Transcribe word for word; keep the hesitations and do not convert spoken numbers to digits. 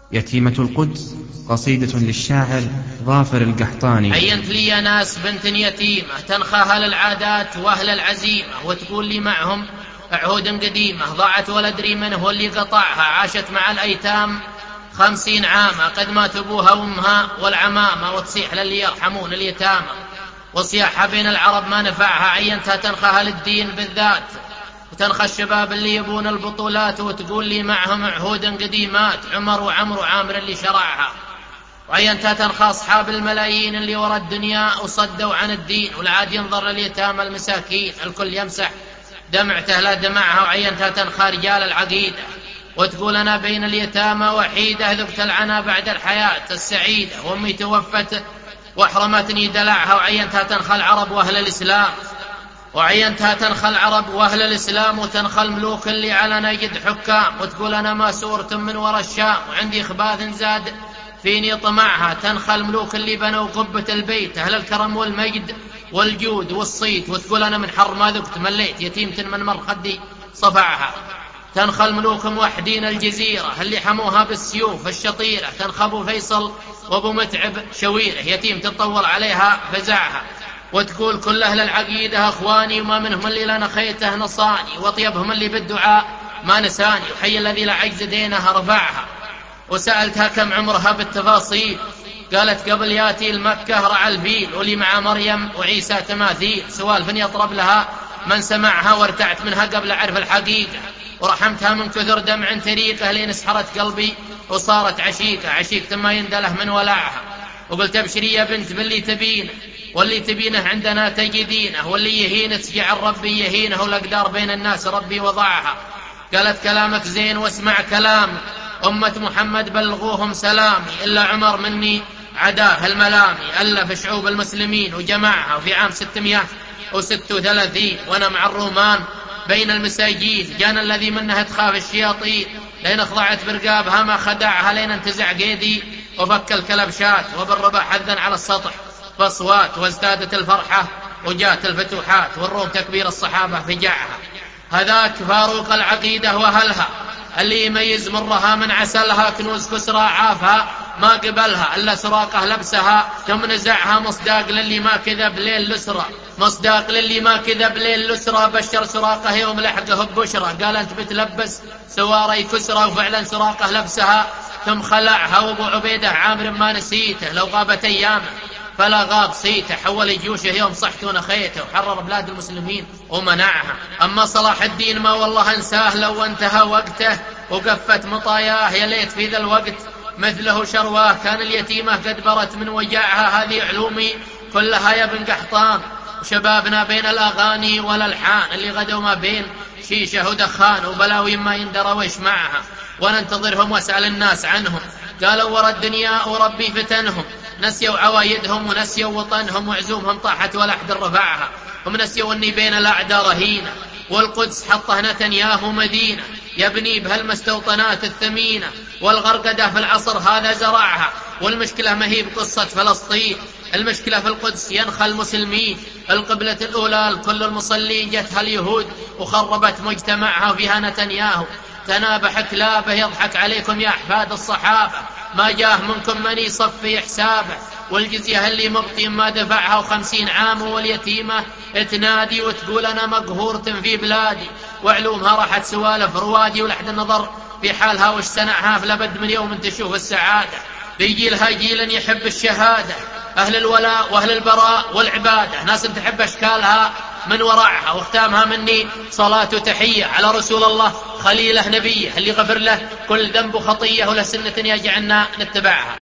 يتيمة القدس، قصيدة للشاعر ظافر القحطاني. عينت لي ناس بنت يتيمة تنخى أهل العادات وأهل العزيمة، وتقول لي معهم عهود قديمة، ضاعت ولا أدري من هو اللي قطعها، عاشت مع الأيتام خمسين عامة، قد مات أبوها وأمها والعمامة، وتصيح للي يرحمون اليتامى، وصياحها بين العرب ما نفعها. عينتها تنخى أهل الدين بالذات، وتنخى الشباب اللي يبون البطولات، وتقول لي معهم عهود قديمات، عمر وعمر وعامر اللي شرعها. وعينتها تنخى أصحاب الملايين اللي ورا الدنيا وصدوا عن الدين، والعاد ينظر لليتامى المساكين، الكل يمسح دمعته لا دمعها. وعينتها تنخى رجال العقيدة، وتقول أنا بين اليتامى وحيدة، ذقت العنا بعد الحياة السعيدة، وأمي توفت واحرمتني دلعها. وعينتها تنخى العرب وأهل الإسلام، وعينتها تنخى العرب وأهل الإسلام، وتنخى الملوك اللي على نجد حكام، وتقول أنا ماسورة من وراء الشام، وعندي خباث زاد فيني طمعها. تنخى الملوك اللي بنوا قبة البيت، أهل الكرم والمجد والجود والصيت، وتقول أنا من حر ما ذقت مليت، يتيمة من مر خدي صفعها. تنخى الملوك موحدين الجزيرة اللي حموها بالسيوف الشطيرة، تنخى أبو فيصل وأبو متعب شويره، يتيم تطول عليها فزعها. وتقول كل أهل العقيدة أخواني، وما منهم اللي لنا خيته نصاني، وأطيبهم اللي بالدعاء ما نساني، وحي الذي لا عجز دينها رفعها. وسألتها كم عمرها بالتفاصيل، قالت قبل ياتي المكة رعى الفيل، ولي مع مريم وعيسى تماثيل، سوالف يطرب لها من سمعها، وارتعت منها قبل أعرف الحقيقة، ورحمتها من كثر دمع تريقه، لين سحرت قلبي وصارت عشيقة، عشيقة ما يندله من ولعها. وقلت ابشري يا بنت باللي تبينه، واللي تبينه عندنا تجدينه، واللي يهينه تجعل ربي يهينه، والأقدار بين الناس ربي وضعها. قالت كلامك زين واسمع كلامي، أمة محمد بلغوهم سلامي، إلا عمر مني عداه الملامي، ألف شعوب المسلمين وجمعها، وفي عام ستمائة وستة وثلاثين وأنا مع الرومان بين المساجين، جانا الذي منها تخاف الشياطين، لين اخضعت برقابها ما خدعها، لين انتزع قيدي وفك الكلبشات، وبالرباح حذا على السطح فاصوات، وازدادت الفرحة وجات الفتوحات، والروم تكبير الصحابة فجعها. هذاك فاروق العقيدة وأهلها، اللي يميز مرها من عسلها، كنوز كسرى عافها ما قبلها، إلا سراقه لبسها ثم نزعها، مصداق للي ما كذب ليل لسرى، مصداق للي ما كذب ليل لسرى. بشر سراقه يوم لحقه ببشرى، قال أنت بتلبس سواري كسرى، وفعلا سراقه لبسها ثم خلعها. وابو عبيدة عامر ما نسيته، لو غابت أيامه فلا غاب صيته، حول جيوشه يوم صحت ونخيته، وحرر بلاد المسلمين ومنعها. أما صلاح الدين ما والله انساه، لو انتهى وقته وقفت مطاياه، يا ليت في ذا الوقت مثله شرواه، كان اليتيمة قد برت من وجاعها. هذه علومي كلها يا ابن قحطان، وشبابنا بين الأغاني والألحان، اللي غدوا ما بين شيشة ودخان، وبلاوي ما يندرى ويش معها، وننتظرهم واسأل الناس عنهم، قالوا ورا الدنيا وربي فتنهم، نسيوا عوايدهم ونسيوا وطنهم، وعزومهم طاحت ولا أحد رفعها، هم نسيوا أني بين الأعداء رهينة، والقدس حطه نتنياهو مدينة، يبني بهالمستوطنات الثمينة، والغرقدة في العصر هذا زرعها. والمشكلة ما هي بقصة فلسطين، المشكلة في القدس ينخى المسلمين، القبلة الأولى لكل المصلين جتها اليهود وخربت مجتمعها، وفيها نتنياهو تنابح كلابه، يضحك عليكم يا أحفاد الصحابة، ما جاه منكم من يصفي حسابه، والجزية اللي مبطي ما دفعها وخمسين عام، واليتيمة تنادي وتقول أنا مقهورة في بلادي، وعلومها راحت سوالف روادي، ولحد النظر في حالها وش سنعها، فلابد من يوم تشوف السعادة، بيجي لها جيل يحب الشهادة، أهل الولاء وأهل البراء والعبادة، ناس تحب أشكالها من ورعها. واختامها مني صلاة وتحية على رسول الله خليله نبيه، اللي غفر له كل ذنب وخطية، ولسنة يجعلنا نتبعها.